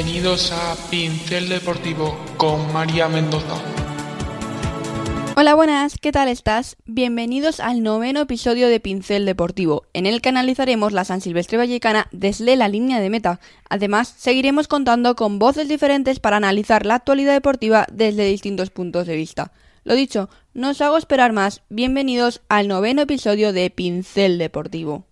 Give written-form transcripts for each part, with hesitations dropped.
Bienvenidos a Pincel Deportivo con María Mendoza. Hola, buenas, ¿qué tal estás? Bienvenidos al 9º episodio de Pincel Deportivo, en el que analizaremos la San Silvestre Vallecana desde la línea de meta. Además, seguiremos contando con voces diferentes para analizar la actualidad deportiva desde distintos puntos de vista. Lo dicho, no os hago esperar más, bienvenidos al 9º episodio de Pincel Deportivo.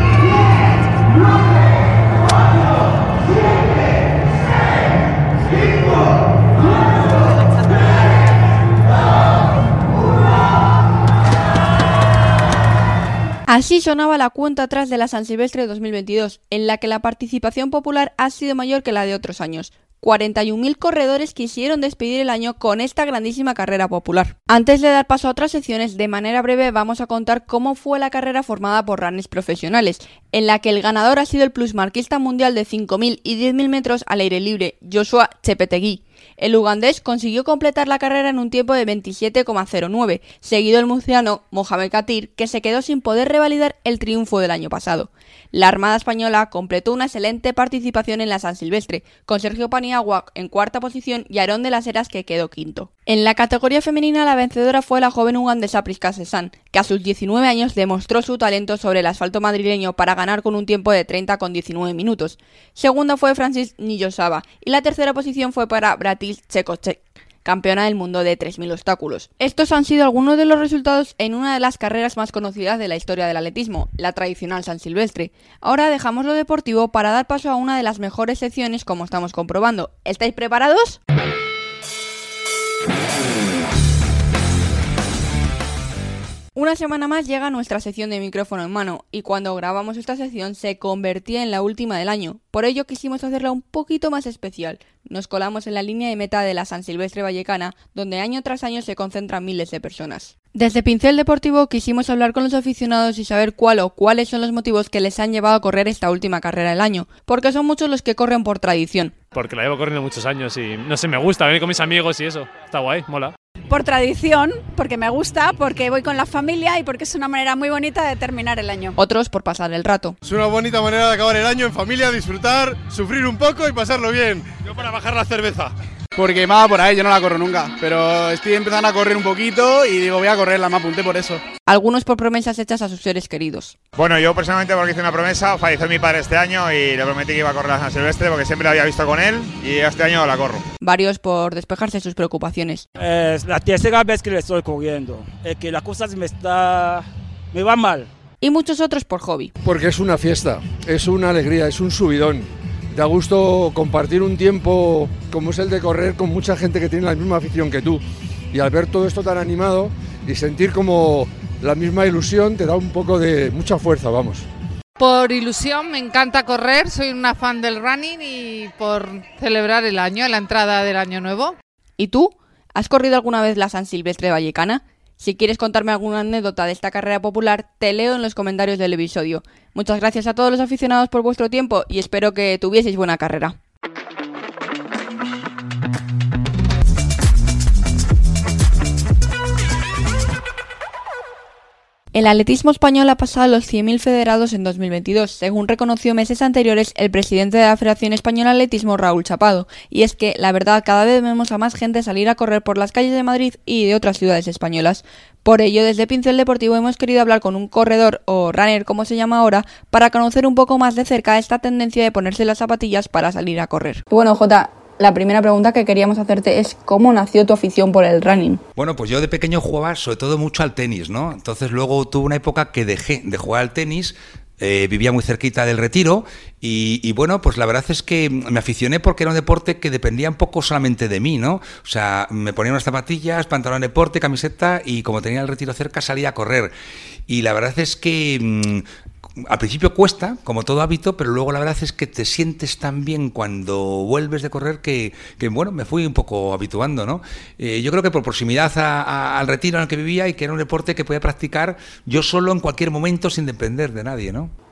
Así sonaba la cuenta atrás de la San Silvestre 2022, en la que la participación popular ha sido mayor que la de otros años. 41.000 corredores quisieron despedir el año con esta grandísima carrera popular. Antes de dar paso a otras secciones, de manera breve vamos a contar cómo fue la carrera formada por runners profesionales, en la que el ganador ha sido el plusmarquista mundial de 5.000 y 10.000 metros al aire libre, Joshua Chepetegui. El ugandés consiguió completar la carrera en un tiempo de 27,09, seguido el murciano Mohamed Katir, que se quedó sin poder revalidar el triunfo del año pasado. La Armada Española completó una excelente participación en la San Silvestre, con Sergio Paniagua en cuarta posición y Aarón de las Heras, que quedó quinto. En la categoría femenina, la vencedora fue la joven ugandesa Priska Sesan, que a sus 19 años demostró su talento sobre el asfalto madrileño para ganar con un tiempo de 30,19 minutos. Segunda fue Francis Niyosaba y la tercera posición fue para Bratil Chekocek, campeona del mundo de 3.000 obstáculos. Estos han sido algunos de los resultados en una de las carreras más conocidas de la historia del atletismo, la tradicional San Silvestre. Ahora dejamos lo deportivo para dar paso a una de las mejores secciones, como estamos comprobando. ¿Estáis preparados? Una semana más llega nuestra sección de micrófono en mano, y cuando grabamos esta sección se convertía en la última del año. Por ello quisimos hacerla un poquito más especial. Nos colamos en la línea de meta de la San Silvestre Vallecana, donde año tras año se concentran miles de personas. Desde Pincel Deportivo quisimos hablar con los aficionados y saber cuál o cuáles son los motivos que les han llevado a correr esta última carrera del año, porque son muchos los que corren por tradición. Porque la llevo corriendo muchos años y no sé, me gusta venir con mis amigos y eso, está guay, mola. Por tradición, porque me gusta, porque voy con la familia y porque es una manera muy bonita de terminar el año. Otros por pasar el rato. Es una bonita manera de acabar el año en familia, disfrutar, sufrir un poco y pasarlo bien. Yo para bajar la cerveza. Porque me va por ahí, yo no la corro nunca, pero estoy empezando a correr un poquito y digo voy a correrla, me apunté por eso. Algunos por promesas hechas a sus seres queridos. Bueno, yo personalmente porque hice una promesa, falleció mi padre este año y le prometí que iba a correr la San Silvestre porque siempre la había visto con él y este año la corro. Varios por despejarse sus preocupaciones. Es la tercera vez que le estoy corriendo, es que las cosas me van mal. Y muchos otros por hobby. Porque es una fiesta, es una alegría, es un subidón. Da gusto compartir un tiempo como es el de correr con mucha gente que tiene la misma afición que tú. Y al ver todo esto tan animado y sentir como la misma ilusión te da un poco de mucha fuerza, vamos. Por ilusión, me encanta correr, soy una fan del running y por celebrar el año, la entrada del año nuevo. ¿Y tú? ¿Has corrido alguna vez la San Silvestre Vallecana? Si quieres contarme alguna anécdota de esta carrera popular, te leo en los comentarios del episodio. Muchas gracias a todos los aficionados por vuestro tiempo y espero que tuvieseis buena carrera. El atletismo español ha pasado a los 100.000 federados en 2022, según reconoció meses anteriores el presidente de la Federación Española de Atletismo, Raúl Chapado. Y es que, la verdad, cada vez vemos a más gente salir a correr por las calles de Madrid y de otras ciudades españolas. Por ello, desde Pincel Deportivo hemos querido hablar con un corredor, o runner como se llama ahora, para conocer un poco más de cerca esta tendencia de ponerse las zapatillas para salir a correr. Bueno, Jota, la primera pregunta que queríamos hacerte es ¿cómo nació tu afición por el running? Bueno, pues yo de pequeño jugaba sobre todo mucho al tenis, ¿no? Entonces luego tuve una época que dejé de jugar al tenis, vivía muy cerquita del Retiro y bueno, pues la verdad es que me aficioné porque era un deporte que dependía un poco solamente de mí, ¿no? O sea, me ponía unas zapatillas, pantalón de deporte, camiseta y como tenía el Retiro cerca salía a correr. Y la verdad es que al principio cuesta, como todo hábito, pero luego la verdad es que te sientes tan bien cuando vuelves de correr que bueno, me fui un poco habituando, ¿no? Yo creo que por proximidad al Retiro en el que vivía y que era un deporte que podía practicar yo solo en cualquier momento sin depender de nadie, ¿no?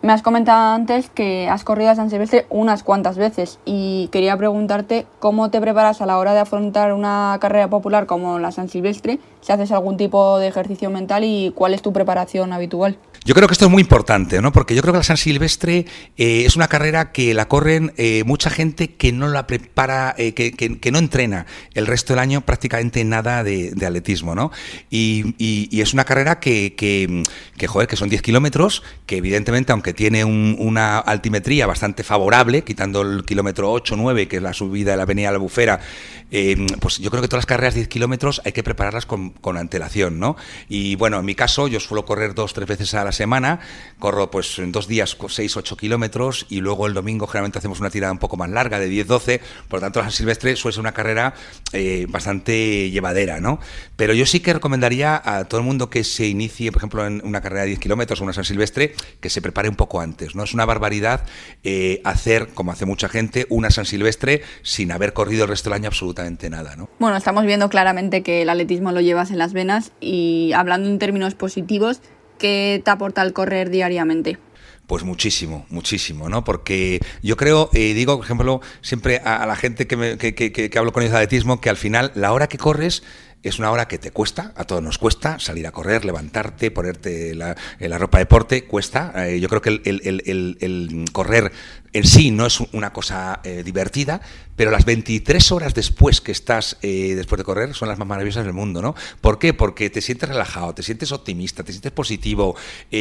Me has comentado antes que has corrido a San Silvestre unas cuantas veces y quería preguntarte cómo te preparas a la hora de afrontar una carrera popular como la San Silvestre, si haces algún tipo de ejercicio mental y cuál es tu preparación habitual. Yo creo que esto es muy importante, ¿no? Porque yo creo que la San Silvestre es una carrera que la corren mucha gente que no la prepara, que no entrena el resto del año prácticamente nada de atletismo, ¿no? Y es una carrera que son 10 kilómetros, que evidentemente, aunque tiene una altimetría bastante favorable, quitando el kilómetro 8, 9, que es la subida de la avenida Albufera, pues yo creo que todas las carreras de 10 kilómetros hay que prepararlas con antelación, ¿no? Y bueno, en mi caso, yo suelo correr 2-3 veces a la semana, corro pues en 2 días 6-8 kilómetros y luego el domingo generalmente hacemos una tirada un poco más larga de 10-12, por lo tanto la San Silvestre suele ser una carrera bastante llevadera, ¿no? Pero yo sí que recomendaría a todo el mundo que se inicie, por ejemplo, en una carrera de 10 kilómetros o una San Silvestre, que se prepare un poco antes, ¿no? Es una barbaridad hacer, como hace mucha gente, una San Silvestre sin haber corrido el resto del año absolutamente nada, ¿no? Bueno, estamos viendo claramente que el atletismo lo llevas en las venas y hablando en términos positivos, ¿qué te aporta el correr diariamente? Pues muchísimo, ¿no? Porque yo creo, digo, por ejemplo, siempre a la gente que hablo con ellos de atletismo, que al final la hora que corres es una hora que te cuesta, a todos nos cuesta, salir a correr, levantarte, ponerte la ropa de deporte, cuesta. Yo creo que el correr en sí no es una cosa divertida, pero las 23 horas después que estás después de correr son las más maravillosas del mundo, ¿no? ¿Por qué? Porque te sientes relajado, te sientes optimista, te sientes positivo,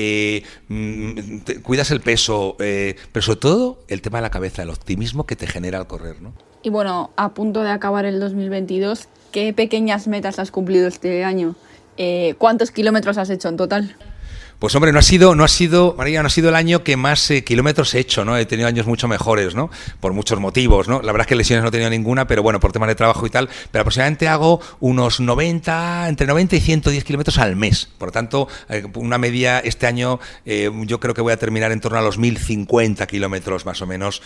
cuidas el peso, pero sobre todo el tema de la cabeza, el optimismo que te genera al correr, ¿no? Y bueno, a punto de acabar el 2022, ¿qué pequeñas metas has cumplido este año? ¿Cuántos kilómetros has hecho en total? Pues hombre, no ha sido, María, no ha sido el año que más kilómetros he hecho, ¿no? He tenido años mucho mejores, ¿no? Por muchos motivos, ¿no? La verdad es que lesiones no he tenido ninguna, pero bueno, por temas de trabajo y tal, pero aproximadamente hago unos entre 90 y 110 kilómetros al mes. Por lo tanto, una media este año yo creo que voy a terminar en torno a los 1050 kilómetros más o menos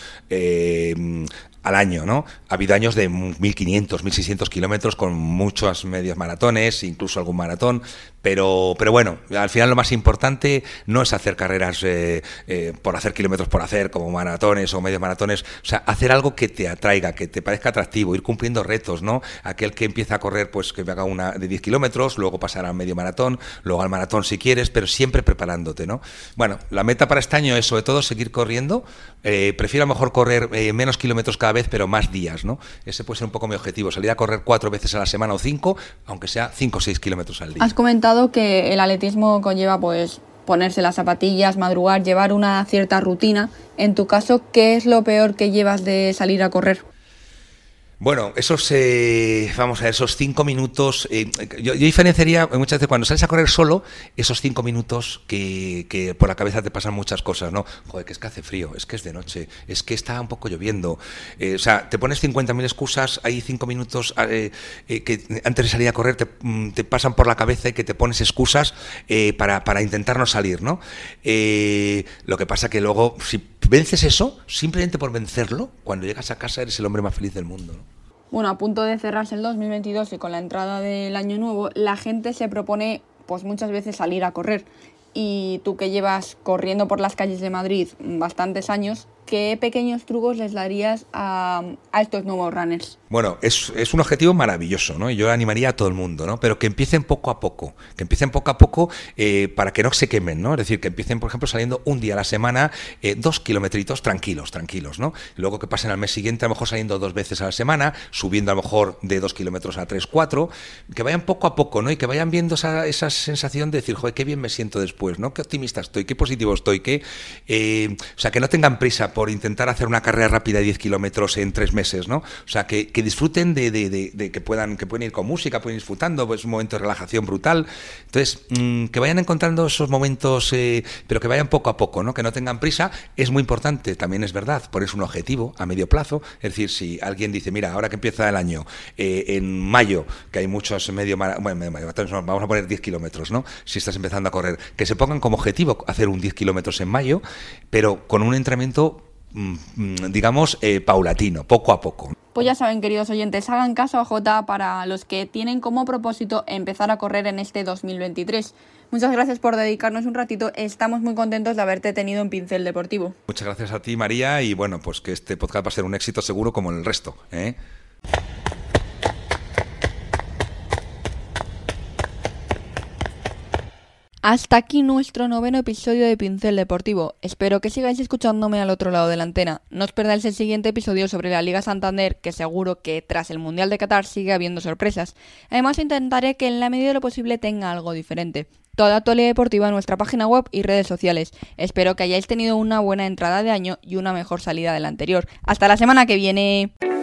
al año, ¿no? Ha habido años de 1500, 1600 kilómetros con muchas medias maratones, incluso algún maratón, pero bueno, al final lo más importante no es hacer carreras por hacer kilómetros por hacer, como maratones o medias maratones, o sea, hacer algo que te atraiga, que te parezca atractivo, ir cumpliendo retos, ¿no? Aquel que empieza a correr, pues que haga una de 10 kilómetros, luego pasar al medio maratón, luego al maratón si quieres, pero siempre preparándote, ¿no? Bueno, la meta para este año es sobre todo seguir corriendo, prefiero a lo mejor correr menos kilómetros cada vez, pero más días, ¿no? Ese puede ser un poco mi objetivo, salir a correr 4 veces a la semana o 5, aunque sea 5 o 6 kilómetros al día. Has comentado que el atletismo conlleva pues ponerse las zapatillas, madrugar, llevar una cierta rutina. En tu caso, ¿qué es lo peor que llevas de salir a correr? Bueno, vamos a ver, esos 5 minutos, yo diferenciaría muchas veces cuando sales a correr solo, esos 5 minutos que por la cabeza te pasan muchas cosas, ¿no? Joder, que es que hace frío, es que es de noche, es que está un poco lloviendo, o sea, te pones 50.000 excusas, hay 5 minutos que antes de salir a correr te pasan por la cabeza y que te pones excusas para intentar no salir, ¿no? Lo que pasa que luego, si vences eso, simplemente por vencerlo, cuando llegas a casa eres el hombre más feliz del mundo, ¿no? Bueno, a punto de cerrarse el 2022 y con la entrada del año nuevo, la gente se propone pues muchas veces salir a correr. Y tú que llevas corriendo por las calles de Madrid bastantes años, ¿qué pequeños trucos les darías a estos nuevos runners? Bueno, es un objetivo maravilloso, ¿no? Y yo animaría a todo el mundo, ¿no? Pero que empiecen poco a poco, para que no se quemen, ¿no? Es decir, que empiecen, por ejemplo, saliendo un día a la semana, 2 kilometritos tranquilos, ¿no? Y luego que pasen al mes siguiente, a lo mejor saliendo 2 veces a la semana, subiendo a lo mejor de 2 kilómetros a 3, 4, que vayan poco a poco, ¿no? Y que vayan viendo esa sensación de decir, joder, qué bien me siento después, ¿no? Qué optimista estoy, qué positivo estoy, o sea, que no tengan prisa por intentar hacer una carrera rápida de 10 kilómetros en 3 meses, ¿no? O sea, que disfruten de que pueden ir con música, pueden ir disfrutando, pues un momento de relajación brutal. Entonces, que vayan encontrando esos momentos, pero que vayan poco a poco, ¿no? Que no tengan prisa. Es muy importante, también es verdad, ponerse un objetivo a medio plazo. Es decir, si alguien dice, mira, ahora que empieza el año, en mayo, que hay muchos vamos a poner 10 kilómetros, ¿no? Si estás empezando a correr, que se pongan como objetivo hacer un 10 kilómetros en mayo, pero con un entrenamiento digamos, paulatino, poco a poco. Pues ya saben, queridos oyentes, hagan caso a Jota para los que tienen como propósito empezar a correr en este 2023. Muchas gracias por dedicarnos un ratito, estamos muy contentos de haberte tenido en Pincel Deportivo. Muchas gracias a ti, María, y bueno, pues que este podcast va a ser un éxito seguro como el resto, ¿eh? Hasta aquí nuestro 9º episodio de Pincel Deportivo. Espero que sigáis escuchándome al otro lado de la antena. No os perdáis el siguiente episodio sobre la Liga Santander, que seguro que tras el Mundial de Qatar sigue habiendo sorpresas. Además, intentaré que en la medida de lo posible tenga algo diferente. Toda actualidad deportiva en nuestra página web y redes sociales. Espero que hayáis tenido una buena entrada de año y una mejor salida de la anterior. ¡Hasta la semana que viene!